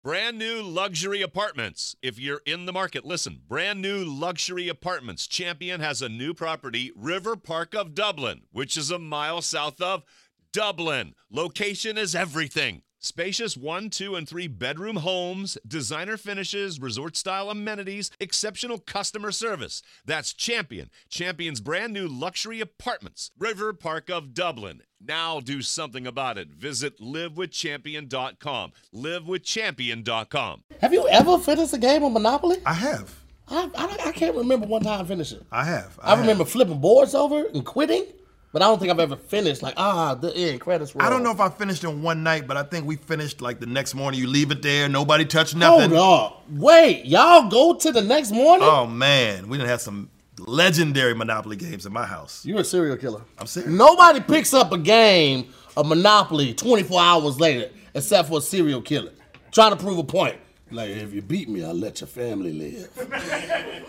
Brand new luxury apartments. If you're in the market, listen. Brand new luxury apartments. Champion has a new property, River Park of Dublin, which is a mile south of Dublin. Location is everything. Spacious 1, 2, and 3 bedroom homes, designer finishes, resort-style amenities, exceptional customer service. That's Champion. Champion's brand new luxury apartments, River Park of Dublin. Now do something about it. Visit livewithchampion.com. Livewithchampion.com. Have you ever finished a game of Monopoly? I have. I can't remember one time finishing. I have. I remember flipping boards over and quitting. But I don't think I've ever finished the end credits roll. I don't know if I finished in one night, but I think we finished like the next morning. You leave it there, nobody touched nothing. Hold up. Wait, y'all go to the next morning? Oh, man. We done had some legendary Monopoly games in my house. You're a serial killer. I'm serious. Nobody picks up a game of Monopoly 24 hours later except for a serial killer. Trying to prove a point. Like, if you beat me, I'll let your family live.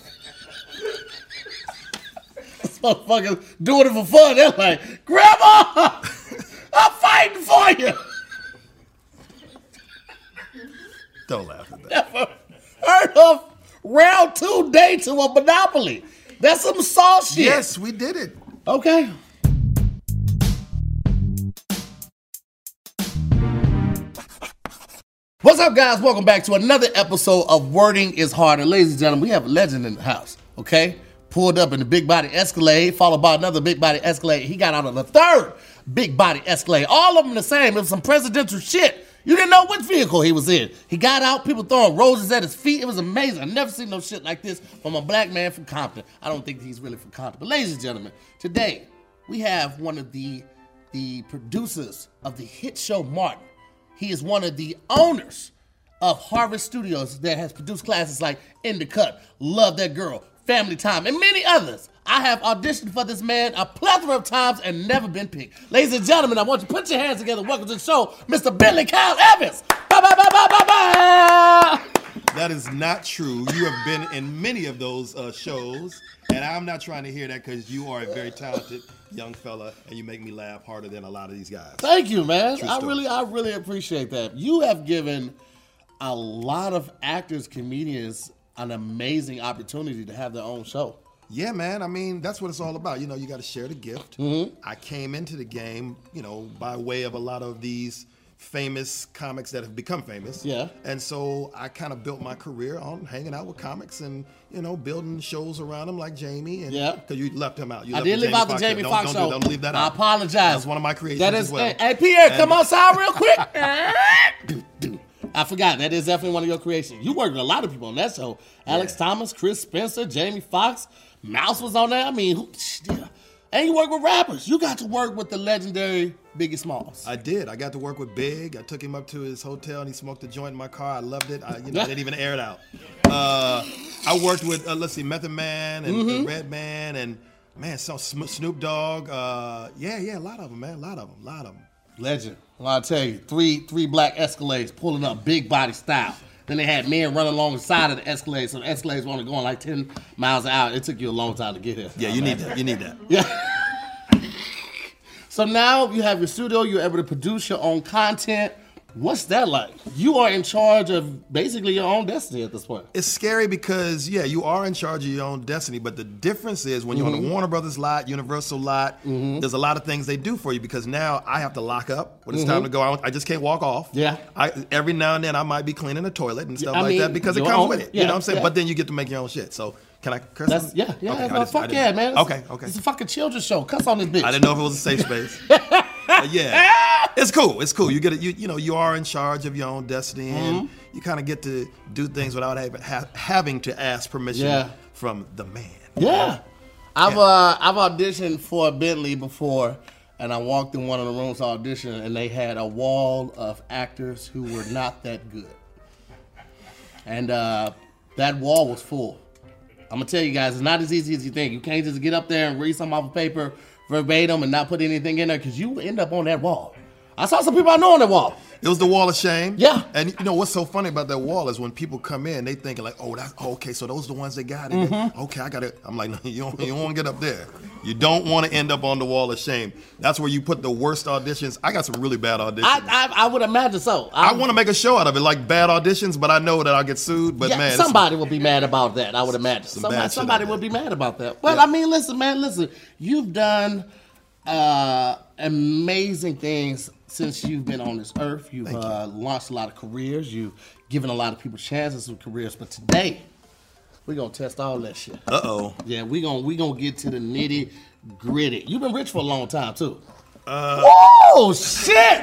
Motherfuckers doing it for fun. They're like, Grandma, I'm fighting for you. Don't laugh at that. Never heard of round 2 day to a Monopoly. That's some sauce shit. Yes, we did it. Okay. What's up, guys? Welcome back to another episode of Wording is Harder. Ladies and gentlemen, we have a legend in the house, okay? Pulled up in the big body Escalade, followed by another big body Escalade. He got out of the third big body Escalade. All of them the same. It was some presidential shit. You didn't know which vehicle he was in. He got out, people throwing roses at his feet. It was amazing. I never seen no shit like this from a black man from Compton. I don't think he's really from Compton. But ladies and gentlemen, today we have one of the producers of the hit show Martin. He is one of the owners of Harvest Studios that has produced classics like In the Cut, Love That Girl, Family Time, and many others. I have auditioned for this man a plethora of times and never been picked. Ladies and gentlemen, I want you to put your hands together. Welcome to the show, Mr. Bentley Kyle Evans. Ba, ba, ba, ba, ba, ba. That is not true. You have been in many of those shows, and I'm not trying to hear that because you are a very talented young fella, and you make me laugh harder than a lot of these guys. Thank you, man. True I story. really appreciate that. You have given a lot of actors, comedians, an amazing opportunity to have their own show. Yeah, man. I mean, that's what it's all about. You know, you got to share the gift. Mm-hmm. I came into the game, you know, by way of a lot of these famous comics that have become famous. Yeah. And so I kind of built my career on hanging out with comics and, you know, building shows around them like Jamie. And, yeah. Because you left him out. I did leave out the Jamie Foxx show. Don't leave that out. I apologize. That's one of my creations that is, as well. Hey, Pierre, come outside real quick. I forgot. That is definitely one of your creations. You worked with a lot of people on that show. Alex Thomas, Chris Spencer, Jamie Foxx. Mouse was on there. I mean, and you work with rappers. You got to work with the legendary Biggie Smalls. I did. I got to work with Big. I took him up to his hotel and he smoked a joint in my car. I loved it. I didn't even air it out. I worked with, Method Man and Redman and, man, Snoop Dogg. A lot of them, man. A lot of them. Legend. Well, I'll tell you, three black Escalades pulling up big body style. Then they had men running along the side of the Escalade, so the Escalades were only going like 10 miles an hour. It took you a long time to get here. Yeah, you need that. You need that. Yeah. So now you have your studio. You're able to produce your own content. What's that like? You are in charge of basically your own destiny at this point. It's scary because, you are in charge of your own destiny, but the difference is when you're on the Warner Brothers lot, Universal lot, there's a lot of things they do for you because now I have to lock up when it's time to go out. I just can't walk off. Yeah. Every now and then I might be cleaning the toilet and stuff that because it comes with it. Yeah, you know what I'm saying? Yeah. But then you get to make your own shit. So can I curse? Yeah. Okay, Fuck yeah, man. Okay. It's a fucking children's show. Cuss on this bitch. I didn't know if it was a safe space. But yeah, it's cool. It's cool. You get it. You are in charge of your own destiny, and you kind of get to do things without having to ask permission from the man. Yeah, I've auditioned for Bentley before, and I walked in one of the rooms to audition, and they had a wall of actors who were not that good, and that wall was full. I'm gonna tell you guys, it's not as easy as you think. You can't just get up there and read something off a paper verbatim and not put anything in there because you end up on that wall. I saw some people I know on that wall. It was the wall of shame. Yeah. And you know what's so funny about that wall is when people come in, they thinking like, oh, okay, so those are the ones that got it. Okay, I got it. I'm like, no, you don't want to get up there. You don't want to end up on the wall of shame. That's where you put the worst auditions. I got some really bad auditions. I would imagine so. I want to make a show out of it, like bad auditions, but I know that I'll get sued. But man, somebody will be mad about that. I would imagine somebody would be mad about that. But I mean, listen, you've done amazing things since you've been on this earth. You've launched a lot of careers. You've given a lot of people chances with careers. But today, we're gonna test all that shit. Yeah, we gonna get to the nitty gritty. You've been rich for a long time too. Whoa, shit!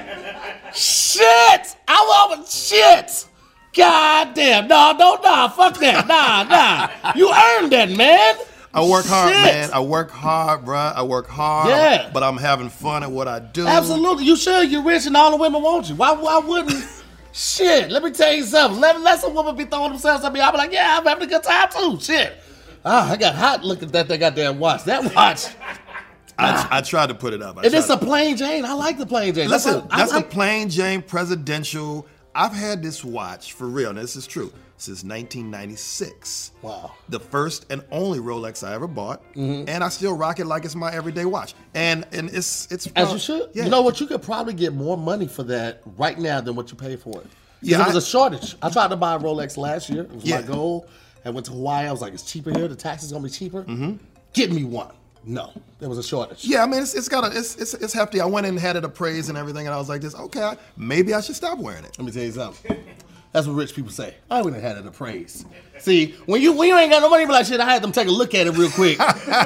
Shit! God damn! No, fuck that! Nah! You earned that, man. I work hard, man. I work hard, bruh. I work hard. Yeah. But I'm having fun at what I do. Absolutely. You should. You're rich and all the women want you. Why wouldn't? Shit. Let me tell you something. Let some women be throwing themselves at me. I'll be like, yeah, I'm having a good time too. Shit. I got hot looking at that goddamn watch. That watch. I tried to put it up. It's a plain Jane. I like the plain Jane. Listen, that's a plain Jane presidential. I've had this watch for real. Now, this is true. Since 1996. Wow. The first and only Rolex I ever bought. And I still rock it like it's my everyday watch. And it's as you should. Yeah. You know what? You could probably get more money for that right now than what you paid for it. Yeah, There was a shortage. I tried to buy a Rolex last year. It was Yeah. my goal. I went to Hawaii. I was like, it's cheaper here. The tax is gonna be cheaper. Get me one. No, there was a shortage. Yeah, I mean it's hefty. I went and had it appraised and everything, and I was like, okay, maybe I should stop wearing it. Let me tell you something. That's what rich people say. I wouldn't have had it appraised. See, when you ain't got no money, you be like, shit, I had them take a look at it real quick.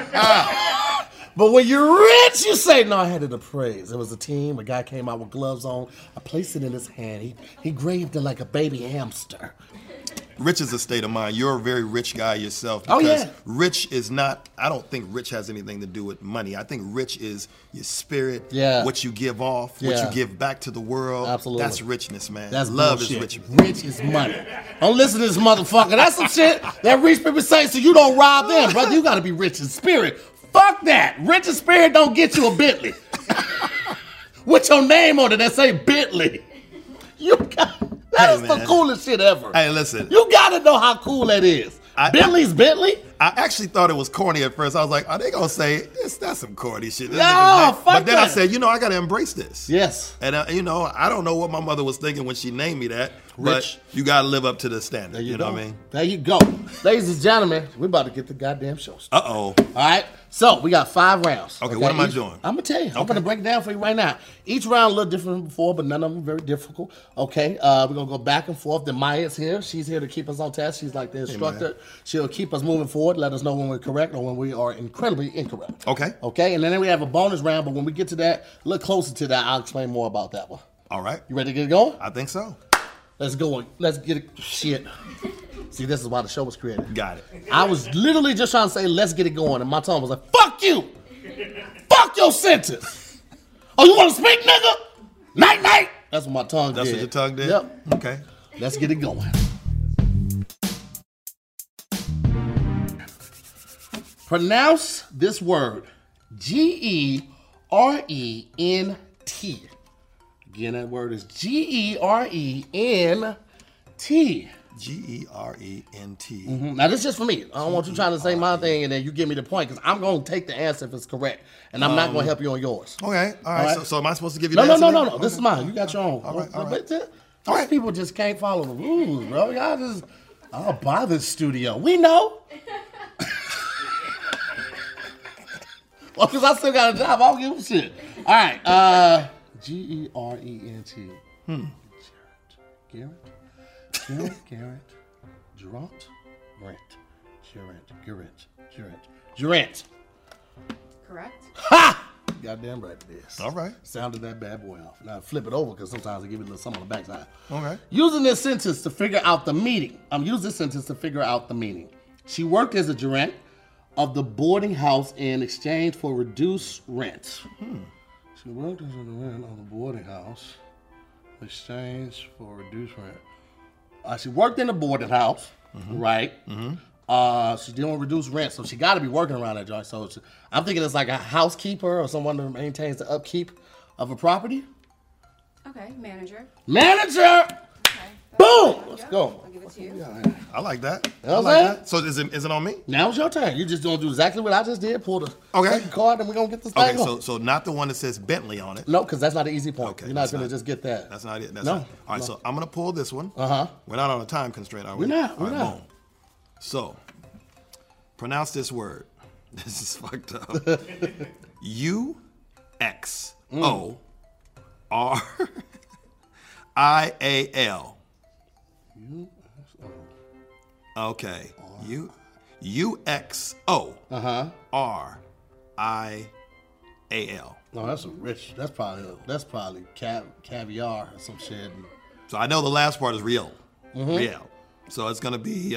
But when you're rich, you say, no, I had it appraised. It was a team. A guy came out with gloves on. I placed it in his hand. He graved it like a baby hamster. Rich is a state of mind. You're a very rich guy yourself. Oh, yeah. Rich is not, I don't think rich has anything to do with money. I think rich is your spirit, what you give off, what you give back to the world. Absolutely. That's richness, man. That's love bullshit. is rich. Rich is money. Don't listen to this motherfucker. That's some shit that rich people say so you don't rob them, brother. You got to be rich in spirit. Fuck that. Rich in spirit don't get you a Bentley. With your name on it that say Bentley. That is the coolest shit ever. Hey, listen. You gotta know how cool that is. Bentley's Bentley? I actually thought it was corny at first. I was like, are they going to say, that's some corny shit. Fuck But then that. I said, I got to embrace this. Yes. And, I don't know what my mother was thinking when she named me that. Rich. But you got to live up to the standard. There you know go. what I mean? There you go. Ladies and gentlemen, we're about to get the goddamn show started. Uh-oh. All right? So, we got 5 rounds. Okay, what am I doing? I'm going to tell you. I'm going to break it down for you right now. Each round a little different than before, but none of them very difficult. Okay? We're going to go back and forth. Then Maya's here. She's here to keep us on task. She's like the instructor. She'll keep us moving forward, let us know when we're correct or when we are incredibly incorrect. Okay. Okay? And then we have a bonus round, but when we get to that, a little closer to that, I'll explain more about that one. All right. You ready to get it going? I think so. Let's go. Let's get it. Shit. See, this is why the show was created. Got it. I was literally just trying to say, let's get it going. And my tongue was like, fuck you. Fuck your sentence. Oh, you want to speak, nigga? Night, night. That's what my tongue did. That's what your tongue did? Yep. Okay. Let's get it going. Pronounce this word. Gerent. Again, that word is Gerent. Gerent. Now, this is just for me. I don't want you trying to say my thing and then you give me the point because I'm going to take the answer if it's correct. And I'm not going to help you on yours. Okay. All right. So am I supposed to give you No, the no, answer? no, no, then? no. This is mine. You got your own. All right. Most people just can't follow the rules, bro. Y'all just, I'll buy this studio. We know. Well, because I still got a job. I don't give a shit. All right. Gerent. Gerent. Correct. Ha! Goddamn right it is. All right. Sounded that bad boy off. Now flip it over because sometimes I give it a little something on the backside. Okay. Using this sentence to figure out the meaning. She worked as a gerent of the boarding house in exchange for reduced rent. She worked as a gerent of the boarding house in exchange for reduced rent. She worked in the boarding house, right? She's dealing with reduced rent, so she got to be working around that joint. So I'm thinking it's like a housekeeper or someone that maintains the upkeep of a property. Okay, manager. Manager! Okay. Boom! Let's go. I'll give it to you. I like that. know I what like I'm that. So is it on me? Now it's your turn. You just gonna do exactly what I just did. Pull the Okay. second card, and we're gonna get this Okay, thing on. so not the one that says Bentley on it. No, because that's not an easy point. Okay, You're not that's gonna not- just get that. That's not it. That's No, not. All right, no. so I'm gonna pull this one. Uh-huh. We're not on a time constraint, are we? We're not, All we're right, not. boom. So, pronounce this word. This is fucked up. UXORIAL. Okay. UXORIAL. No, that's a rich. That's probably caviar or some shit. So I know the last part is real. Real. So it's gonna be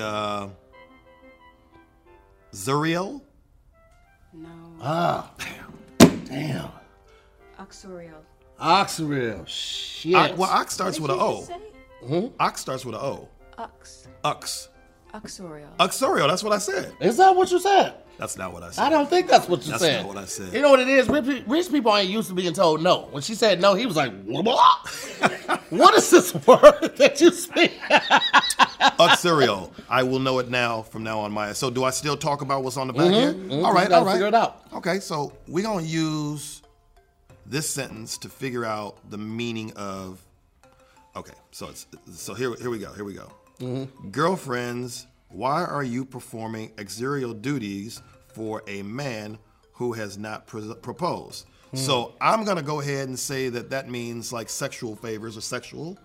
Zuriel. No. Ah, damn. Oxorial. Oxreal. Shit. Well, ox starts with an O. Say? Ox starts with an O. Ux. Ux. Oxorial. Uxorial. That's what I said. Is that what you said? That's not what I said. I don't think that's what you That's said. not what I said. You know what it is? Rich people ain't used to being told no. When she said no, he was like, what? What is this word that you speak? Uxorial. I will know it now from now on, Maya. So do I still talk about what's on the back here? All right, You gotta all right. figure it out. Okay, so we're going to use this sentence to figure out the meaning of. Okay, so here we go. Here we go. Girlfriends, why are you performing exterior duties for a man who has not proposed? So I'm going to go ahead and say that means like sexual favors or sexual.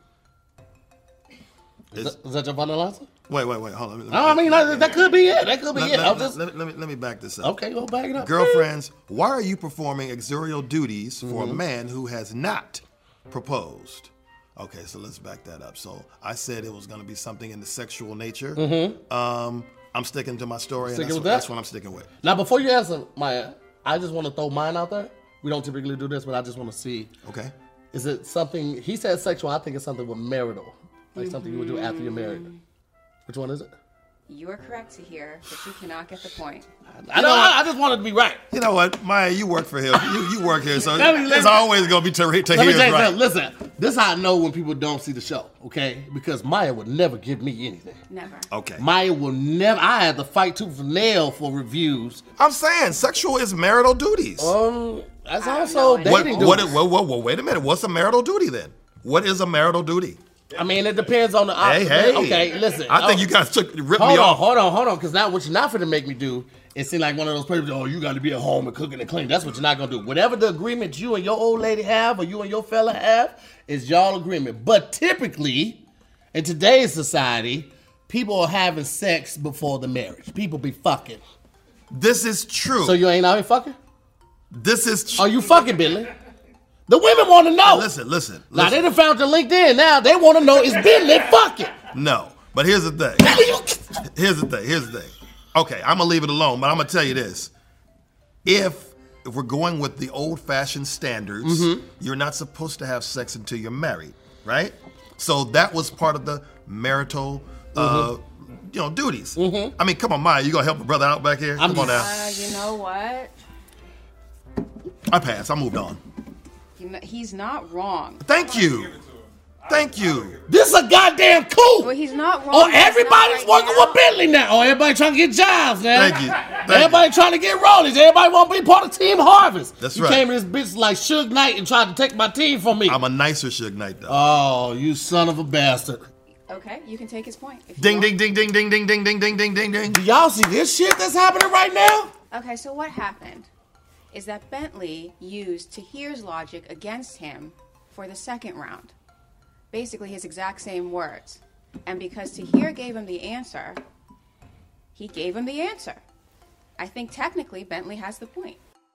Is that your final answer? Wait, hold on. No, I mean, that could be it. That could be it. Let me back this up. Okay, go back it up. Girlfriends, why are you performing exterior duties for a man who has not proposed? Okay, so let's back that up. So I said it was going to be something in the sexual nature. I'm sticking to my story, Sticking and with that's that? what I'm sticking with. Now, before you answer, Maya, I just want to throw mine out there. We don't typically do this, but I just want to see. Okay. Is it something, he said sexual, I think it's something with marital. Like something you would do after you're married. Which one is it? You are correct to hear, but you cannot get the point. I just wanted to be right. You know what, Maya, you work for him. You work here, so Let me- it's always going to be Let me Tahir's tell you right. something. Listen, this is how I know when people don't see the show, okay? Because Maya would never give me anything. Never. Okay. Maya will never, I had to fight tooth and nail for reviews. I'm saying sexual is marital duties. That's I also don't know. dating What, duties. whoa, wait a minute. What's a marital duty then? What is a marital duty? I mean, it depends on the Hey. Okay, listen. I think you guys ripped me Hold off. on, because now what you're not finna make me do is seem like one of those people, oh, you got to be at home and cooking and cleaning. That's what you're not gonna do. Whatever the agreement you and your old lady have or you and your fella have is y'all agreement. But typically, in today's society, people are having sex before the marriage. People be fucking. This is true. So you ain't out here fucking? This is true. Are you fucking, Billy? The women want to know. Listen. Now, they done found your LinkedIn. Now, they want to know, is Billy fucking? No, but here's the thing. Here's the thing. Okay, I'm gonna leave it alone, but I'm gonna tell you this: if we're going with the old-fashioned standards, you're not supposed to have sex until you're married, right? So that was part of the marital, duties. I mean, come on, Maya, you gonna help a brother out back here? Come on now. You know what? I passed. I moved on. He's not wrong. Thank you. This is a goddamn coup. Well, he's not wrong. Oh, He's not everybody's right working now. with Bentley now. Oh, everybody trying to get jobs now. Thank you. Everybody trying to get rollies. Everybody want to be part of Team Harvest. That's you right. came in this bitch like Suge Knight and tried to take my team from me. I'm a nicer Suge Knight though. Oh, you son of a bastard. Okay, you can take his point. If you Ding, want. ding, ding, ding, ding, ding, ding, ding, ding, ding, ding. Do y'all see this shit that's happening right now? Okay, so what happened is that Bentley used Tahir's logic against him for the second round. Basically his exact same words. And because Tahir gave him the answer, he gave him the answer. I think technically Bentley has the point.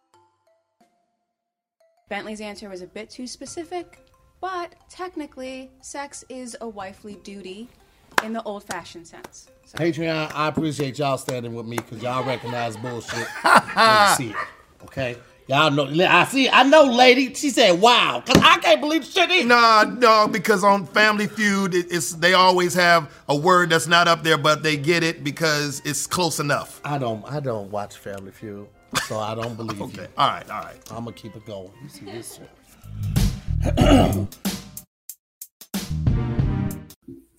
Bentley's answer was a bit too specific, but technically sex is a wifely duty in the old-fashioned sense. So, Patreon, I appreciate y'all standing with me because y'all recognize bullshit when you see it. Okay? Y'all know, I know, lady. She said, wow. Because I can't believe shit either. No, because on Family Feud, they always have a word that's not up there, but they get it because it's close enough. I don't watch Family Feud, so I don't believe Okay, you. all right. I'm going to keep it going. You see this shit.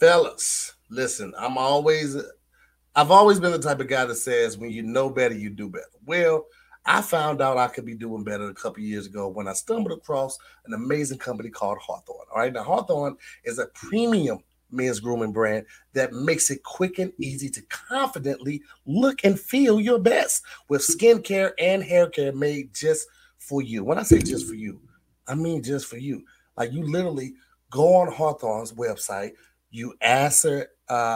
Fellas, listen, I've always been the type of guy that says when you know better, you do better. Well, I found out I could be doing better a couple years ago when I stumbled across an amazing company called Hawthorne. All right, now Hawthorne is a premium men's grooming brand that makes it quick and easy to confidently look and feel your best with skincare and hair care made just for you. When I say just for you, I mean just for you. Like you literally go on Hawthorne's website, you answer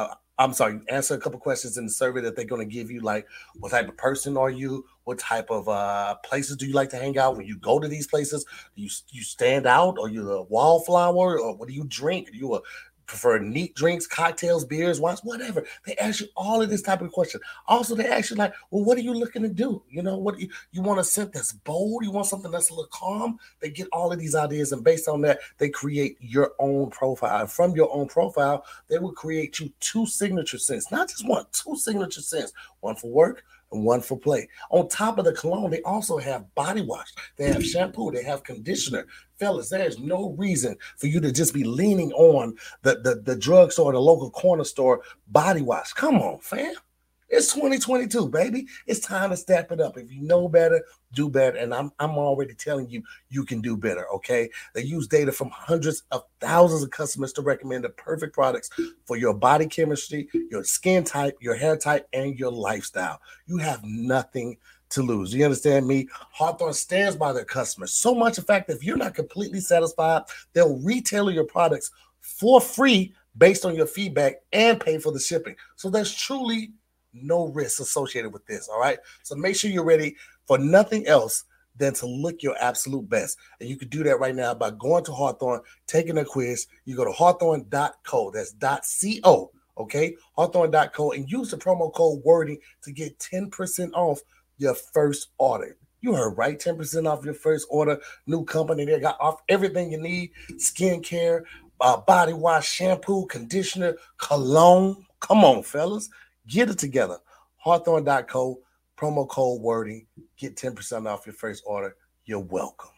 you answer a couple questions in the survey that they're going to give you, like what type of person are you? What type of places do you like to hang out? When you go to these places, do you stand out? Or you a wallflower? Or what do you drink? Do you prefer neat drinks, cocktails, beers, wines, whatever? They ask you all of this type of question. Also, they ask you like, well, what are you looking to do? You know, what you want a scent that's bold? You want something that's a little calm? They get all of these ideas, and based on that, they create your own profile. And from your own profile, they will create you 2 signature scents, not just one, 2 signature scents, one for work and one for play. On top of the cologne, they also have body wash. They have shampoo. They have conditioner. Fellas, there's no reason for you to just be leaning on the drugstore, the local corner store body wash. Come on, fam. It's 2022, baby. It's time to step it up. If you know better, do better. And I'm already telling you, you can do better, okay? They use data from hundreds of thousands of customers to recommend the perfect products for your body chemistry, your skin type, your hair type, and your lifestyle. You have nothing to lose. You understand me? Hawthorne stands by their customers. So much, in fact, if you're not completely satisfied, they'll retail your products for free based on your feedback and pay for the shipping. So there's truly no risk associated with this, all right? So make sure you're ready for nothing else than to look your absolute best. And you can do that right now by going to Hawthorne, taking a quiz. You go to hawthorne.co. That's .co, okay? Hawthorne.co, and use the promo code WORDING to get 10% off your first order. You heard right, 10% off your first order. New company, they got off everything you need: skincare, body wash, shampoo, conditioner, cologne. Come on, fellas. Get it together. Hawthorne.co, promo code WORDING. Get 10% off your first order. You're welcome.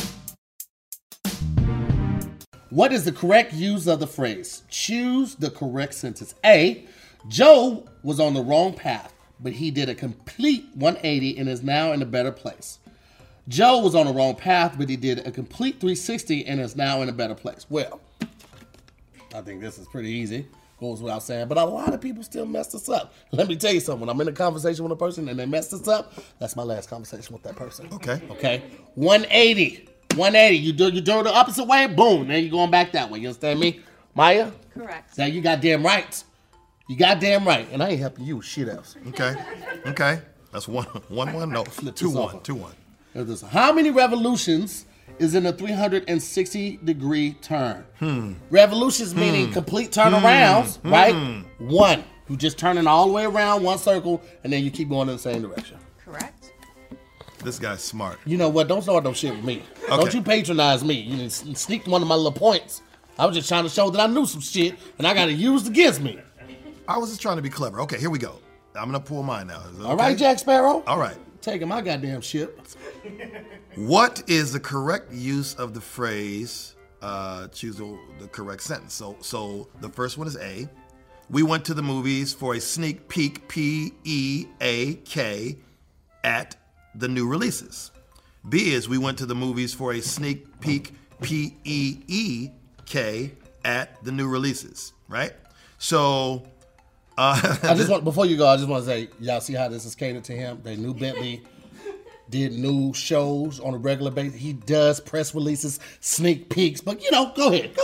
What is the correct use of the phrase? Choose the correct sentence. A, Joe was on the wrong path, but he did a complete 180 and is now in a better place. Joe was on the wrong path, but he did a complete 360 and is now in a better place. Well, I think this is pretty easy. Goes without saying, but a lot of people still mess this up. Let me tell you something. When I'm in a conversation with a person and they mess this up, that's my last conversation with that person. Okay. 180. You do the opposite way, boom. Now you're going back that way. You understand me? Maya? Correct. Now you goddamn right. You goddamn right. And I ain't helping you with shit else. Okay. That's 1-1. No, 2-1. 2-1. How many revolutions is in a 360-degree turn? Revolutions meaning complete turnarounds, right? 1. You just turning all the way around one circle, and then you keep going in the same direction. Correct. This guy's smart. You know what? Don't start no shit with me. Okay. Don't you patronize me. You sneaked one of my little points. I was just trying to show that I knew some shit, and I got it used against me. I was just trying to be clever. Okay, here we go. I'm going to pull mine now. Is it okay? All right, Jack Sparrow? All right. Taking my goddamn ship. What is the correct use of the phrase, choose the correct sentence? So the first one is A. We went to the movies for a sneak peek, P-E-A-K, at the new releases. B is we went to the movies for a sneak peek, P-E-E-K, at the new releases, right? So... before you go, I just want to say, y'all see how this is catered to him? They knew Bentley did new shows on a regular basis. He does press releases, sneak peeks, but go ahead.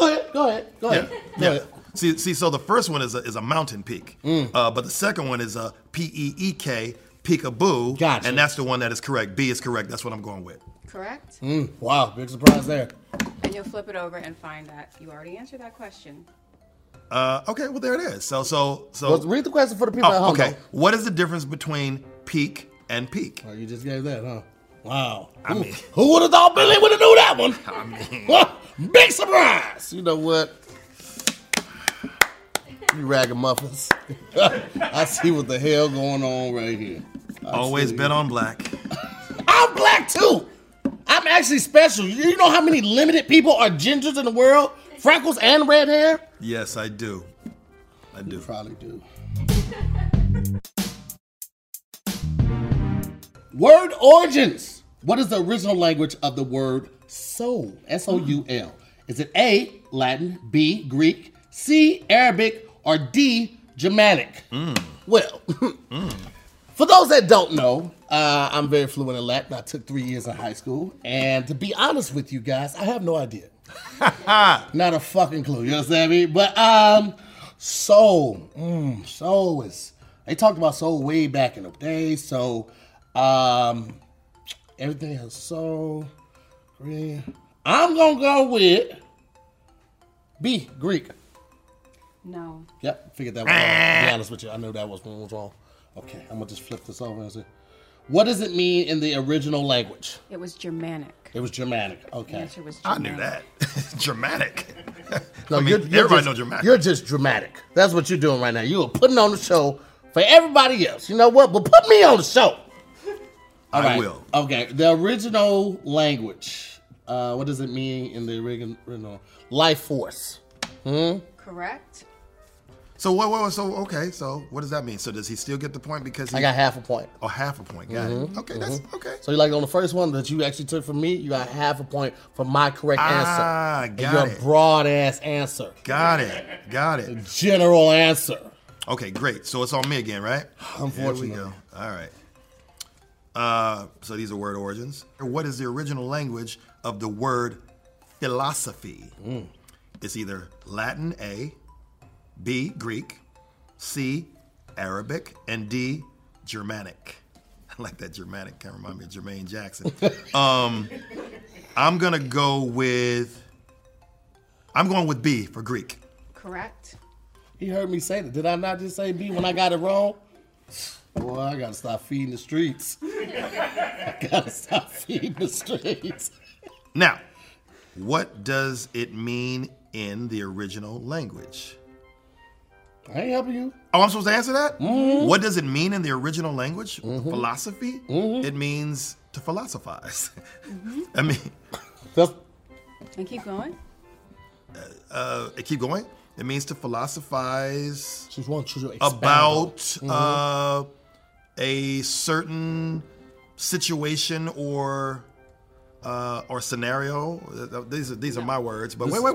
See, so the first one is a mountain peak, but the second one is a P-E-E-K, peekaboo, gotcha. And that's the one that is correct. B is correct. That's what I'm going with. Correct. Wow, big surprise there. And you'll flip it over and find that you already answered that question. Okay, well there it is. So Well, read the question for the people at home. Okay, though. what is the difference between peak and peak? Oh, you just gave that, huh? Wow. Who would have thought Billy would have knew that one? Big surprise. You know what? You ragamuffins. I see what the hell going on right here. Always bet on black. I'm black too. I'm actually special. You know how many limited people are gingers in the world? Freckles and red hair? Yes, I do. I do. You probably do. Word origins. What is the original language of the word soul? S-O-U-L. Is it A, Latin, B, Greek, C, Arabic, or D, Germanic? Well, for those that don't know, I'm very fluent in Latin. I took 3 years in high school. And to be honest with you guys, I have no idea. Not a fucking clue, you understand me? But soul. Soul is, they talked about soul way back in the day. So everything has soul. I'm going to go with B, Greek. No. Yep, figured that was wrong. To be honest with you, I knew that was wrong. Okay, I'm going to just flip this over and see. What does it mean in the original language? It was Germanic. It was Germanic. The Okay. answer was I Germanic. knew that. Dramatic. No, I mean, everybody just, knows dramatic. You're just dramatic. That's what you're doing right now. You are putting on the show for everybody else. You know what? But put me on the show. All I right. will. Okay, the original language. What does it mean in the original? Life force. Correct. So okay. So what does that mean? So does he still get the point because he? I got half a point. Oh, half a point. Got it. Okay, that's okay. So you like on the first one that you actually took from me, you got half a point for my correct answer. And Got your it. broad ass answer. Got it. General answer. Okay, great. So it's on me again, right? Unfortunately. Here we go. All right. So these are word origins. What is the original language of the word philosophy? It's either Latin A, B, Greek, C, Arabic, and D, Germanic. I like that Germanic. Kind of remind me of Jermaine Jackson. I'm going with B for Greek. Correct. He heard me say that. Did I not just say B when I got it wrong? Boy, I gotta stop feeding the streets. Now, what does it mean in the original language? I ain't helping you. Oh, I'm supposed to answer that? What does it mean in the original language? Philosophy? It means to philosophize. I mean, That's, And keep going. keep going. It means to philosophize just want you to expound about a certain situation or scenario. These are my words. But wait.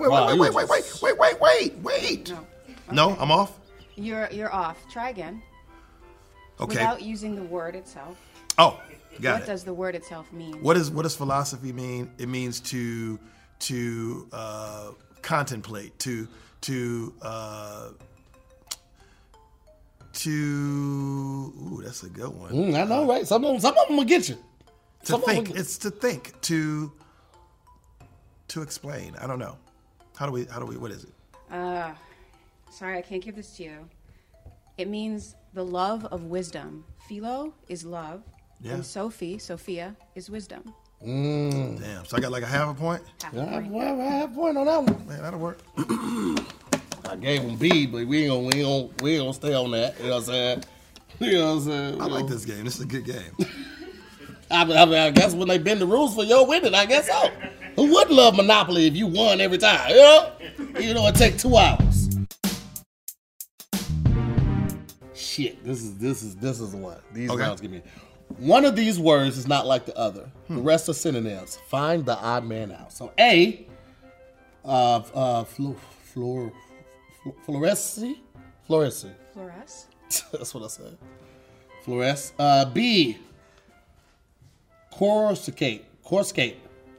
No, I'm off. You're off. Try again. Okay. Without using the word itself. Oh, got What it. does the word itself mean? What does philosophy mean? It means to contemplate, to ooh, that's a good one. I know, right? Some of them will get you. To think. It's to think. To explain. I don't know. How do we what is it? Sorry, I can't give this to you. It means the love of wisdom. Philo is love. Yeah. And Sophia, is wisdom. Damn. So I got like a half a point? Half a I point. have a point on that one. Man, that'll work. I gave him B, but we ain't gonna stay on that. You know what I'm saying? You know what I'm saying? I like this game. This is a good game. I guess when they bend the rules for your winning, I guess so. Who wouldn't love Monopoly if you won every time? You know? Even though it take 2 hours. Shit, this is what these Okay. rounds give me. One of these words is not like the other. The rest are synonyms. Find the odd man out. So A, fluoresce. Flores? That's what I said. Fluoresce. B, coruscate. Okay,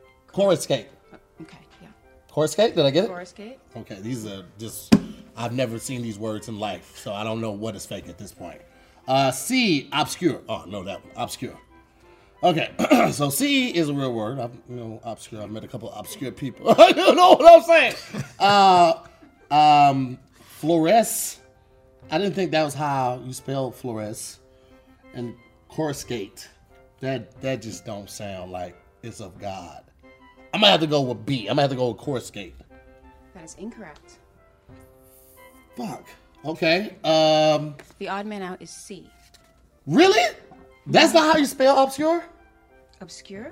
yeah. Coruscate, did I get it? Coruscate? Okay, these are just, I've never seen these words in life, so I don't know what is fake at this point. C, obscure. Oh, no, that one, obscure. Okay, so C is a real word. Obscure. I've met a couple of obscure people. You know what I'm saying? Fluoresce. I didn't think that was how you spell fluoresce. And coruscate. That just don't sound like it's of God. I'm gonna have to go with B. I'm gonna have to go with coruscate. That is incorrect. Fuck. Okay. The odd man out is C. Really? That's not how you spell obscure? Obscure?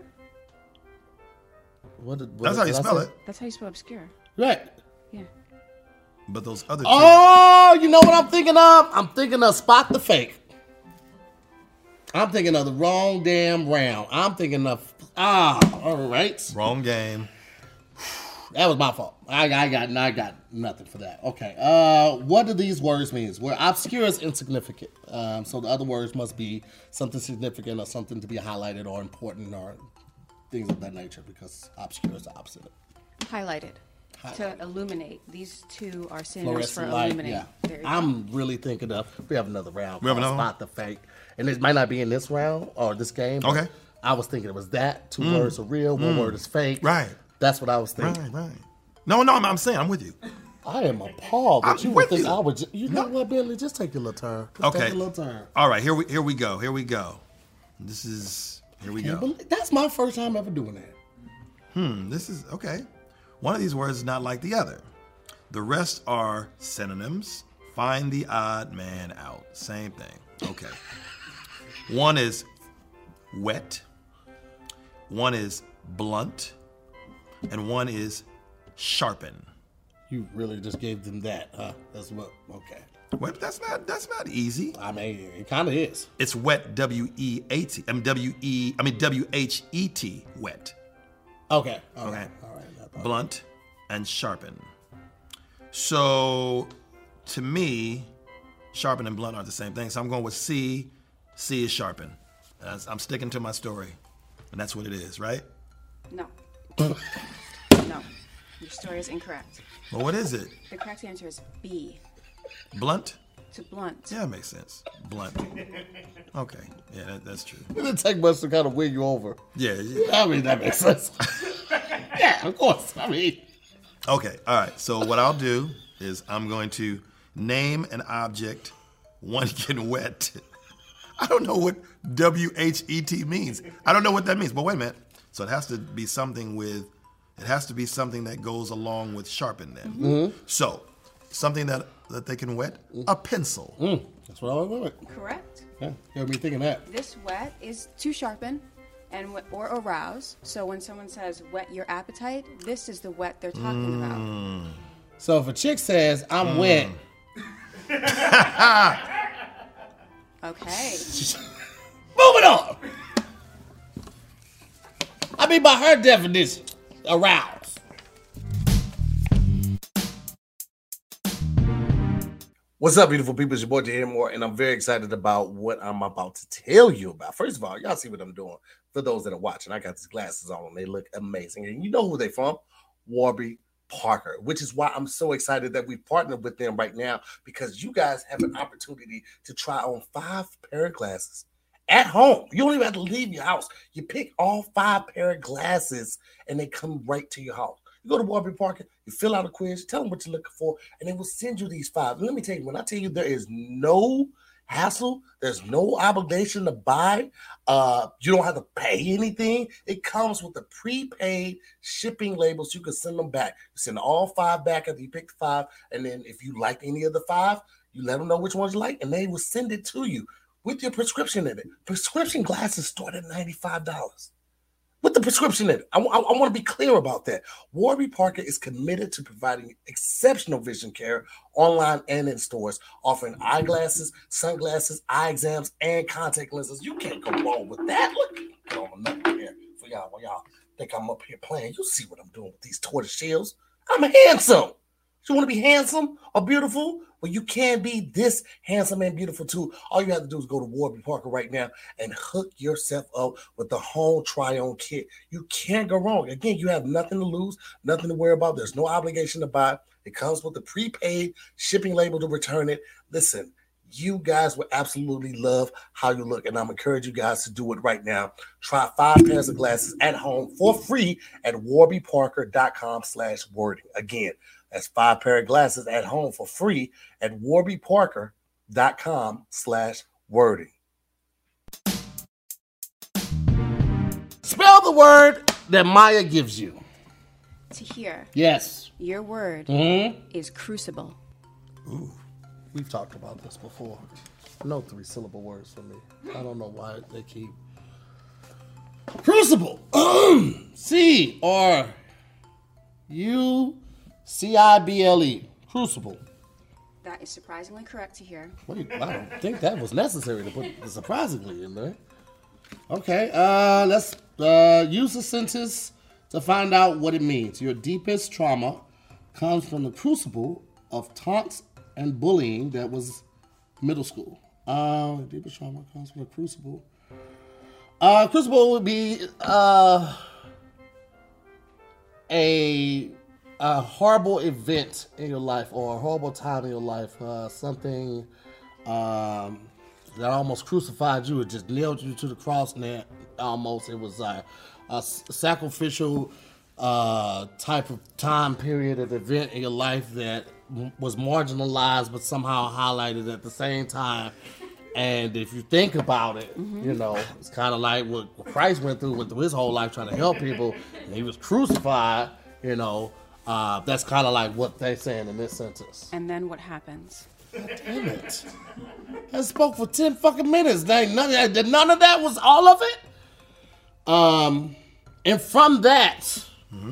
That's how you spell it. That's how you spell obscure. Right. Yeah. but those other two. Oh, you know what I'm thinking of? I'm thinking of Spot the Fake. I'm thinking of the wrong damn round. I'm thinking of all right. Wrong game. That was my fault. I got nothing for that. Okay. What do these words mean? Where obscure is insignificant. So the other words must be something significant or something to be highlighted or important or things of that nature, because obscure is the opposite. Highlighted. To illuminate. These two are synonyms for Fluorescent light, illuminate. yeah. There you go. I'm really thinking of, we have another round. We have called another one? Spot the Fake. And it might not be in this round or this game. but Okay. I was thinking it was that. Two words are real, one word is fake. Right. That's what I was thinking. Right. No, I'm saying I'm with you. I am appalled that I'm you would with think you. I would. You know what, Billy? Just take your little turn. Just Okay. Take your little turn. All right, here we go. Here we go. Here we go. That's my first time ever doing that. This is okay. One of these words is not like the other. The rest are synonyms. Find the odd man out. Same thing. Okay. One is wet. One is blunt. And one is sharpen. You really just gave them that, huh? That's what. Okay. Well, that's not easy. I mean, it kind of is. It's wet. W-E-A-T. W-H-E-T. Wet. Okay. All Okay. right. All right. Blunt and sharpen. So, to me, sharpen and blunt are the same thing. So I'm going with C. C is sharpen. I'm sticking to my story, and that's what it is, right? No. No. Your story is incorrect. Well, what is it? The correct answer is B. Blunt? To blunt. Yeah, that makes sense. Blunt. Okay. Yeah, that's true. It didn't take much to kind of win you over. Yeah. I mean, that makes sense. Yeah, of course. I mean, Okay. All right. So what I'll do is I'm going to name an object, one getting wet. I don't know what W-H-E-T means. I don't know what that means. But wait a minute. So it has to be something that goes along with sharpen then. Mm-hmm. So something that they can wet, a pencil. that's what I was doing. Correct. Yeah, you had me thinking that. This wet is to sharpen or arouse. So when someone says whet your appetite, this is the wet they're talking about. So if a chick says, I'm wet, Okay. moving on. I mean, by her definition, arouse. What's up, beautiful people? It's your boy, Jay Moore, and I'm very excited about what I'm about to tell you about. First of all, y'all see what I'm doing. For those that are watching, I got these glasses on, and they look amazing. And you know who they're from? Warby Parker, which is why I'm so excited that we partnered with them right now, because you guys have an opportunity to try on 5 pair of glasses at home. You don't even have to leave your house. You pick all 5 pair of glasses, and they come right to your house. You go to Warby Parker, you fill out a quiz, tell them what you're looking for, and they will send you these 5. And let me tell you, when I tell you there is no hassle, there's no obligation to buy, you don't have to pay anything. It comes with a prepaid shipping label, so you can send them back. You send all 5 back after you pick the 5, and then if you like any of the 5, you let them know which ones you like, and they will send it to you with your prescription in it. Prescription glasses start at $95. With the prescription in it. I want to be clear about that. Warby Parker is committed to providing exceptional vision care online and in stores, offering eyeglasses, sunglasses, eye exams, and contact lenses. You can't go wrong with that. Look, put on another here for y'all. While y'all think I'm up here playing, you see what I'm doing with these tortoise shells. I'm handsome. You want to be handsome or beautiful? Well, you can be this handsome and beautiful too. All you have to do is go to Warby Parker right now and hook yourself up with the home try-on kit. You can't go wrong. Again, you have nothing to lose, nothing to worry about. There's no obligation to buy. It comes with a prepaid shipping label to return it. Listen, you guys will absolutely love how you look, and I'm encouraging you guys to do it right now. Try 5 pairs of glasses at home for free at warbyparker.com/wording. Again, that's 5 pair of glasses at home for free at warbyparker.com/wording. Spell the word that Maya gives you. To hear. Yes. Your word is crucible. Ooh, we've talked about this before. No 3-syllable words for me. I don't know why they keep. Crucible. C-R-U-C-I-B-L-E. Crucible. That is surprisingly correct to hear. I don't think that was necessary to put the surprisingly in there. Okay, let's use the sentence to find out what it means. Your deepest trauma comes from the crucible of taunts and bullying that was middle school. Deepest trauma comes from the crucible. Crucible would be a horrible event in your life or a horrible time in your life. Something that almost crucified you. It just nailed you to the cross. And almost it was a sacrificial type of time period of event in your life that was marginalized but somehow highlighted at the same time. And if you think about it, you know, it's kind of like what Christ went through his whole life trying to help people. And he was crucified, you know. That's kind of like what they're saying in this sentence. And then what happens? God damn it. I spoke for 10 fucking minutes. None of that was all of it. And from that,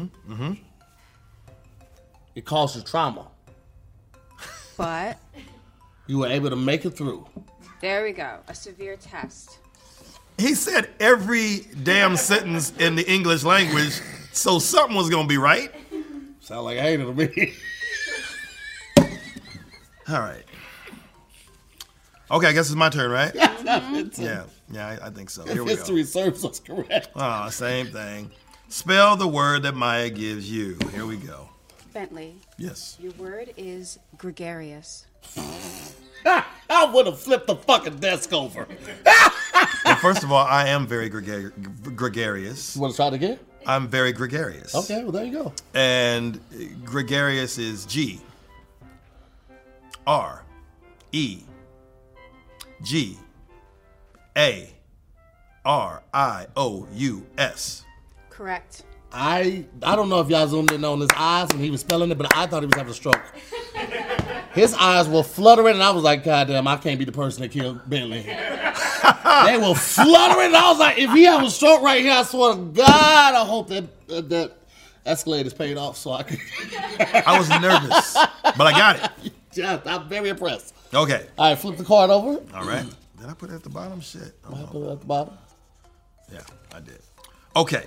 it caused you trauma. But You were able to make it through. there we go. A severe test. He said every damn sentence in the English language, so something was gonna be right. Sound like I hated to me. All right. Okay, I guess it's my turn, right? Yeah, I think so. Here we go. History serves us correct. Ah, same thing. Spell the word that Maya gives you. Here we go. Bentley, Yes. your word is gregarious. I would have flipped the fucking desk over. Well, first of all, I am very gregarious. You want to try it again? I'm very gregarious. Okay, well, there you go. And gregarious is G R E G A R I O U S. Correct. I don't know if y'all zoomed in on his eyes when he was spelling it, but I thought he was having a stroke. His eyes were fluttering, and I was like, God damn, I can't be the person that killed Bentley. They were fluttering, and I was like, if he have a stroke right here, I swear to God, I hope that Escalade is paid off so I can. I was nervous, but I got it. Yeah, I'm very impressed. Okay. All right, flip the card over. All right. Did I put it at the bottom? Shit. I put it at the bottom. Yeah, I did. Okay.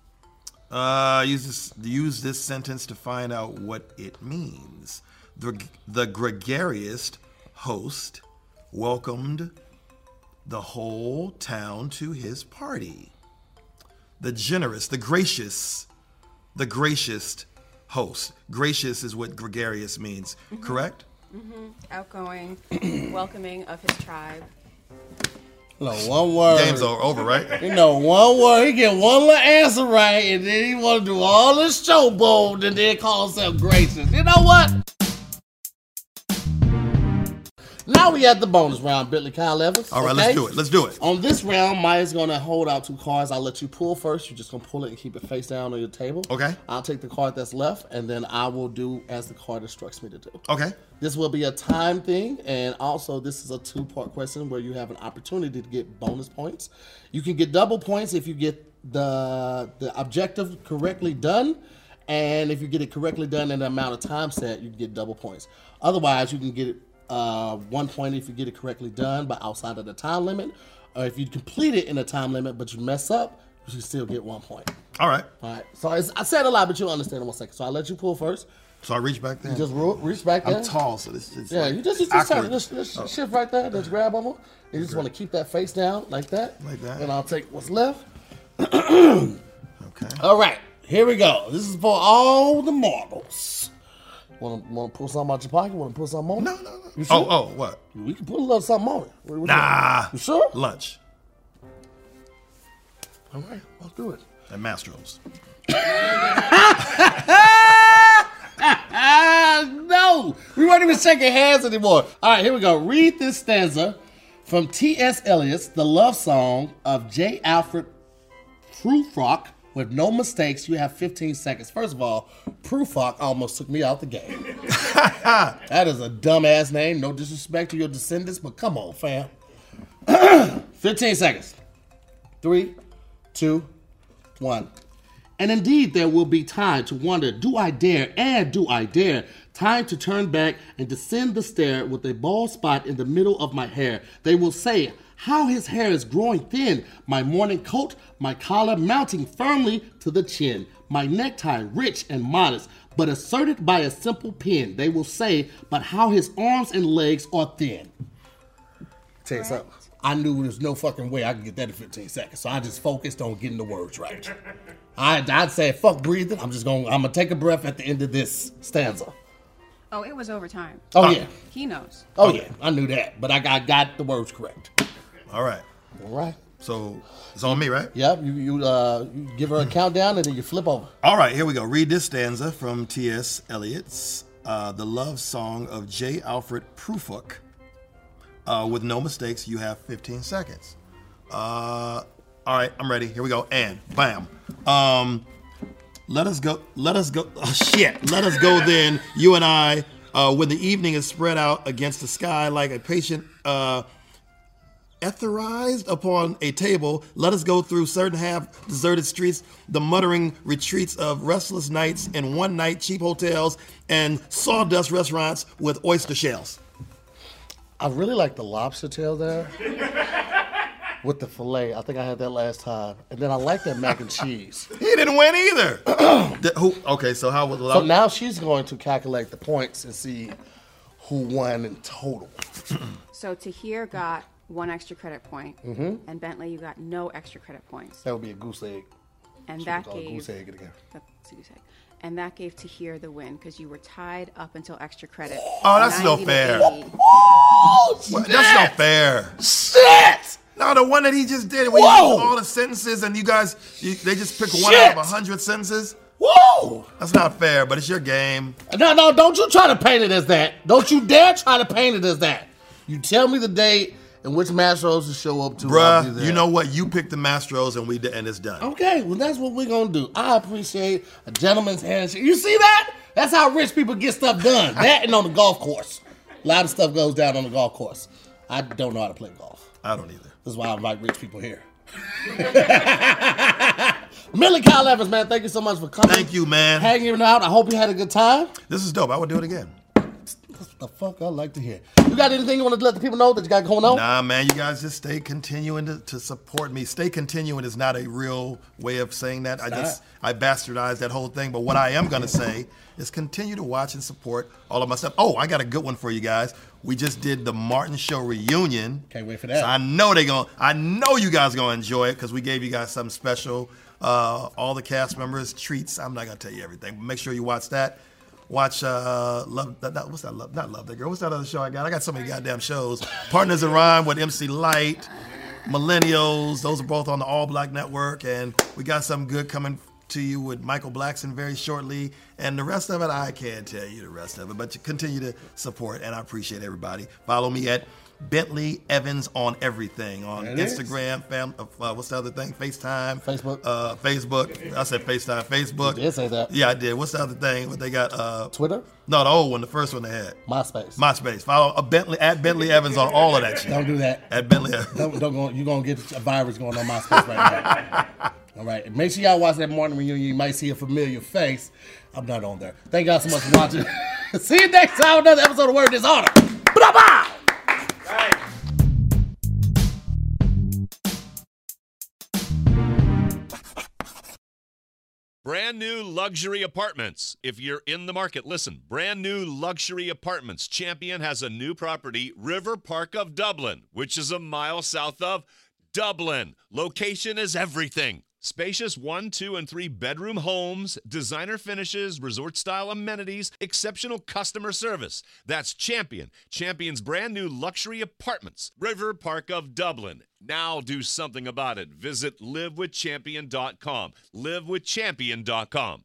Use this sentence to find out what it means. The gregarious host welcomed the whole town to his party. The gracious host. Gracious is what gregarious means, correct? Outgoing, welcoming of his tribe. No, one word. Game's over, right? You know, one word. He get one little answer right, and then he want to do all this showboat, and then call himself gracious. You know what? Now we at the bonus round, Bentley Kyle Evans. All right, okay? Let's do it. On this round, Maya's going to hold out 2 cards. I'll let you pull first. You're just going to pull it and keep it face down on your table. Okay. I'll take the card that's left, and then I will do as the card instructs me to do. Okay. This will be a time thing, and also this is a 2-part question where you have an opportunity to get bonus points. You can get double points if you get the objective correctly done, and if you get it correctly done in the amount of time set, you can get double points. Otherwise, you can get it 1 point if you get it correctly done, but outside of the time limit, or if you complete it in a time limit but you mess up, you should still get 1 point. All right. All right. So I said a lot, but you'll understand in 1 second. So I'll let you pull first. So I reach back there. You just reach back there. I'm tall, so this is Yeah, like you just awkward. just shift right there. Just grab them. You just want to keep that face down like that. Like that. And I'll take what's left. Okay. All right, here we go. This is for all the marbles. Want to pull something out your pocket? Want to put something on it? No. You sure? Oh, what? We can put a little something on it. What Nah. you sure? Lunch All right, let's do it. at Mastro's. No, we weren't even shaking hands anymore. All right, here we go. Read this stanza from T.S. Eliot's The Love Song of J. Alfred Prufrock. With no mistakes, you have 15 seconds. First of all, Prufrock almost took me out the game. That is a dumbass name. No disrespect to your descendants, but come on, fam. 15 seconds. 3, 2, 1. And indeed, there will be time to wonder, do I dare, and do I dare? Time to turn back and descend the stair with a bald spot in the middle of my hair. They will say, how his hair is growing thin. My morning coat, my collar mounting firmly to the chin. My necktie rich and modest, but asserted by a simple pin. They will say, but how his arms and legs are thin. Tell you something. I knew there was no fucking way I could get that in 15 seconds, so I just focused on getting the words right. I'd say, fuck breathing. I'm gonna take a breath at the end of this stanza. Oh, it was over time. Oh, yeah. He knows. Oh, yeah. I knew that, but I got the words correct. All right. All right. So it's on me, right? Yep. You give her a countdown and then you flip over. All right, here we go. Read this stanza from T.S. Eliot's The Love Song of J. Alfred Prufrock. With no mistakes, you have 15 seconds. All right, I'm ready. Here we go. And bam. Let us go. Oh, shit. Let us go then, you and I, when the evening is spread out against the sky like a patient etherized upon a table. Let us go through certain half-deserted streets, the muttering retreats of restless nights and one-night cheap hotels and sawdust restaurants with oyster shells. I really like the lobster tail there with the filet. I think I had that last time. And then I like that mac and cheese. He didn't win either. Okay, so how was So now she's going to calculate the points and see who won in total. So Tahir got 1 extra credit point, and Bentley, you got no extra credit points. That would be a goose egg. And Should that we call it gave goose egg again. that's a goose egg. And that gave Tahir the win because you were tied up until extra credit. Oh, that's no 90 to fair. 80. Oh, Well, that's not fair. Shit! No, the one that he just did, where he Whoa! used all the sentences and you guys, they just pick one Shit! out of 100 sentences. Whoa! That's not fair, but it's your game. No, don't you try to paint it as that. Don't you dare try to paint it as that. You tell me the date and which Mastros to show up to. I'll be Bruh, there. you know what? You picked the Mastros and it's done. Okay, well, that's what we're going to do. I appreciate a gentleman's handshake. You see that? That's how rich people get stuff done. That and on the golf course. A lot of stuff goes down on the golf course. I don't know how to play golf. I don't either. This is why I invite rich people here. Millie Kyle Evans, man, thank you so much for coming. Thank you, man. Hanging out. I hope you had a good time. This is dope. I would do it again. That's what the fuck I like to hear. You got anything you want to let the people know that you got going on? Nah, man, you guys just stay continuing to support me. Stay continuing is not a real way of saying that. I bastardized that whole thing. But what I am going to say is continue to watch and support all of my stuff. Oh, I got a good one for you guys. We just did the Martin Show reunion. Can't wait for that. So I know you guys going to enjoy it because we gave you guys something special. All the cast members, treats. I'm not going to tell you everything, but make sure you watch that. Watch Love. What's that? Not Love That Girl. What's that other show I got? I got so many goddamn shows. Partners in Rhyme with MC Light, Millennials. Those are both on the All Black Network, and we got something good coming to you with Michael Blackson very shortly. And the rest of it, I can't tell you the rest of it, but you continue to support, and I appreciate everybody. Follow me at Bentley Evans on everything, on Instagram, what's the other thing? FaceTime. Facebook. Facebook. I said FaceTime. Facebook. You did say that. Yeah, I did. What's the other thing? What they got? Twitter? No, the old one, the first one they had. MySpace. Follow Bentley Evans on all of that shit. Don't do that. At Bentley Evans. Don't go. You're going to get a virus going on MySpace right now. All right. Make sure y'all watch that morning reunion. You might see a familiar face. I'm not on there. Thank y'all so much for watching. See you next time. Another episode of Word is Honor. Bye-bye. Brand new luxury apartments. If you're in the market, listen. Brand new luxury apartments. Champion has a new property, River Park of Dublin, which is a mile south of Dublin. Location is everything. Spacious 1, 2, and 3 bedroom homes, designer finishes, resort-style amenities, exceptional customer service. That's Champion. Champion's brand new luxury apartments, River Park of Dublin. Now do something about it. Visit livewithchampion.com. livewithchampion.com.